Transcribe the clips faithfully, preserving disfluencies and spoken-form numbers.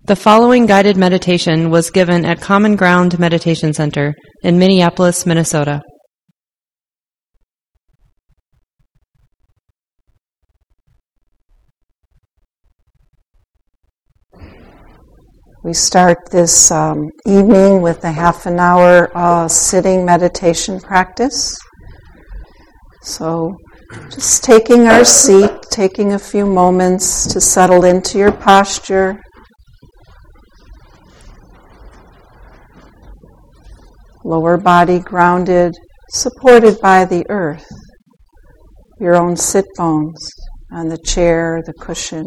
The following guided meditation was given at Common Ground Meditation Center in Minneapolis, Minnesota. We start this um, evening with a half an hour uh, sitting meditation practice. So just taking our seat, taking a few moments to settle into your posture. Lower body grounded, supported by the earth. Your own sit bones on the chair, the cushion.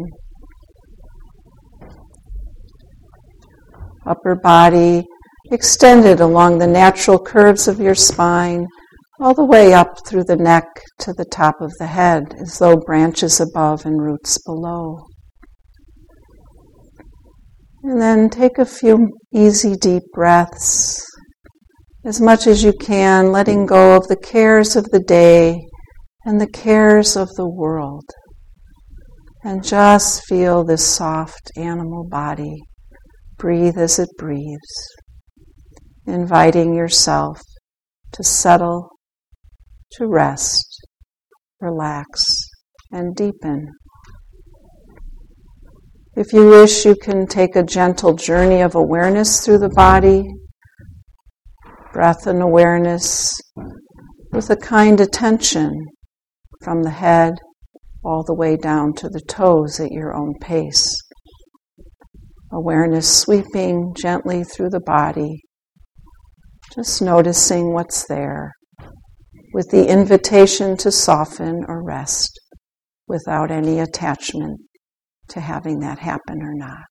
Upper body extended along the natural curves of your spine, all the way up through the neck to the top of the head, as though branches above and roots below. And then take a few easy, deep breaths, as much as you can, letting go of the cares of the day and the cares of the world. And just feel this soft animal body. Breathe as it breathes, inviting yourself to settle, to rest, relax, and deepen. If you wish, you can take a gentle journey of awareness through the body, breath and awareness, with a kind attention from the head all the way down to the toes at your own pace. Awareness sweeping gently through the body, just noticing what's there, with the invitation to soften or rest without any attachment to having that happen or not.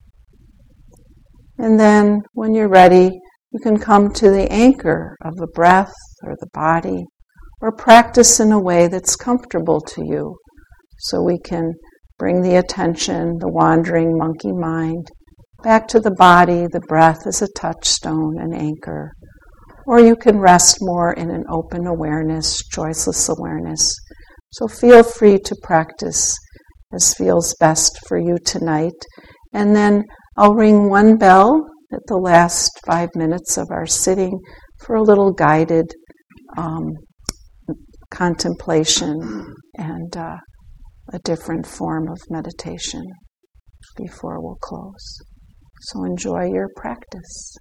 And then, when you're ready, you can come to the anchor of the breath or the body, or practice in a way that's comfortable to you, so we can bring the attention, the wandering monkey mind, back to the body, the breath as a touchstone, an anchor. Or you can rest more in an open awareness, choiceless awareness. So feel free to practice as feels best for you tonight. And then I'll ring one bell at the last five minutes of our sitting for a little guided um, contemplation and uh, a different form of meditation before we'll close. So enjoy your practice.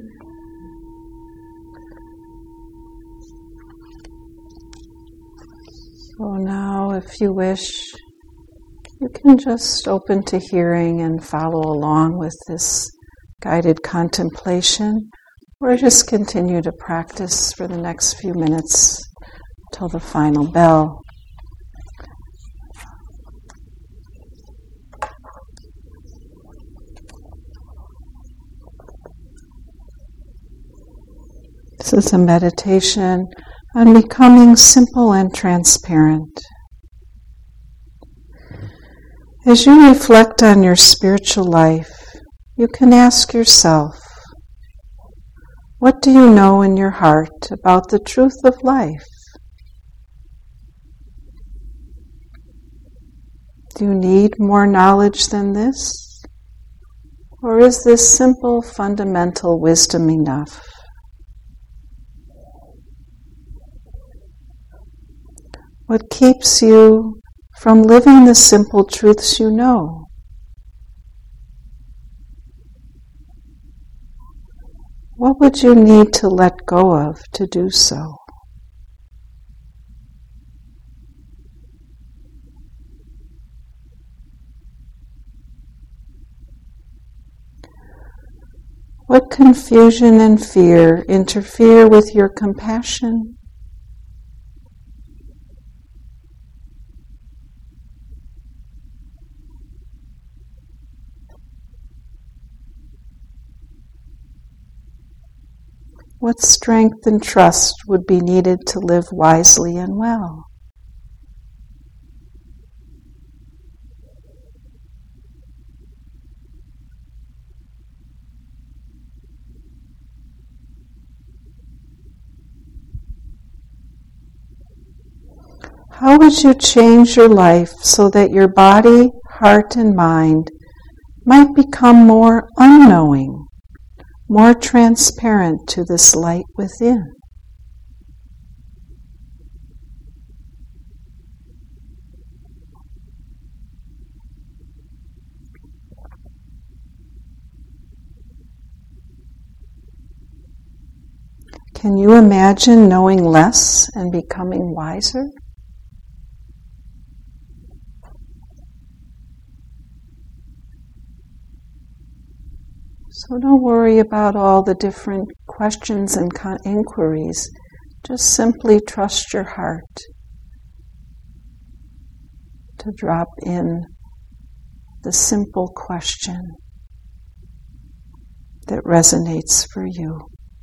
So now, if you wish, you can just open to hearing and follow along with this guided contemplation, or just continue to practice for the next few minutes till the final bell. This is a meditation on becoming simple and transparent. As you reflect on your spiritual life, you can ask yourself, what do you know in your heart about the truth of life? Do you need more knowledge than this? Or is this simple, fundamental wisdom enough? What keeps you from living the simple truths you know? What would you need to let go of to do so? What confusion and fear interfere with your compassion? What strength and trust would be needed to live wisely and well? How would you change your life so that your body, heart, and mind might become more unknowing, more transparent to this light within? Can you imagine knowing less and becoming wiser? So don't worry about all the different questions and con- inquiries. Just simply trust your heart to drop in the simple question that resonates for you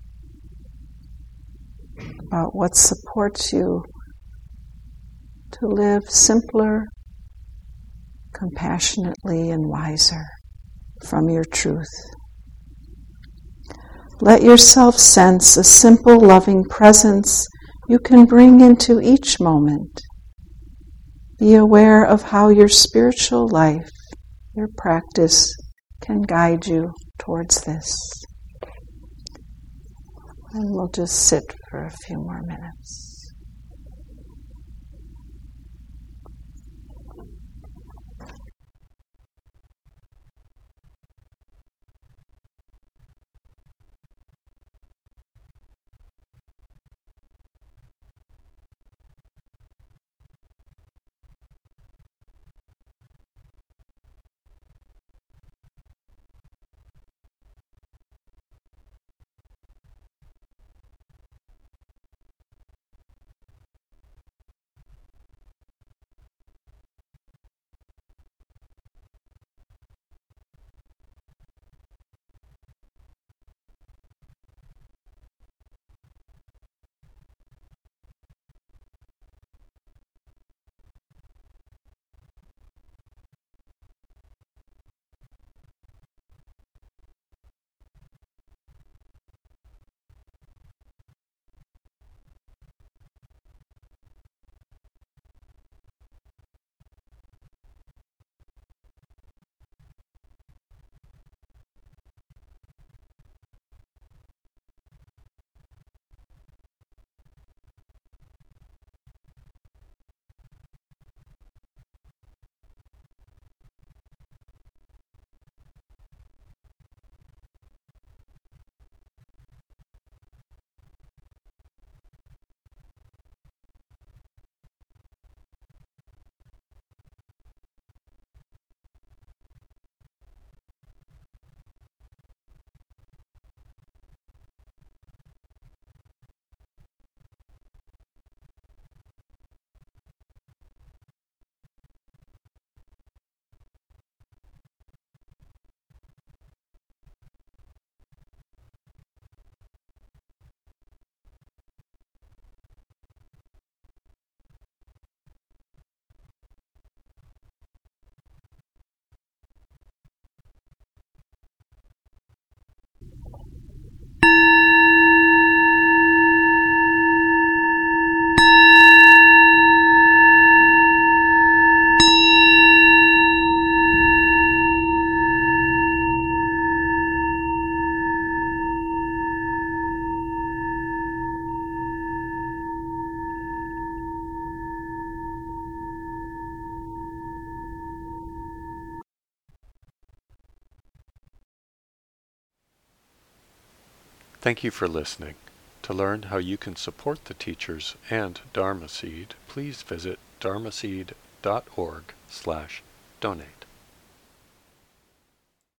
about what supports you to live simpler, compassionately, and wiser from your truth. Let yourself sense a simple, loving presence you can bring into each moment. Be aware of how your spiritual life, your practice, can guide you towards this. And we'll just sit for a few more minutes. Thank you for listening. To learn how you can support the teachers and Dharma Seed, please visit dharmaseed dot org slash donate.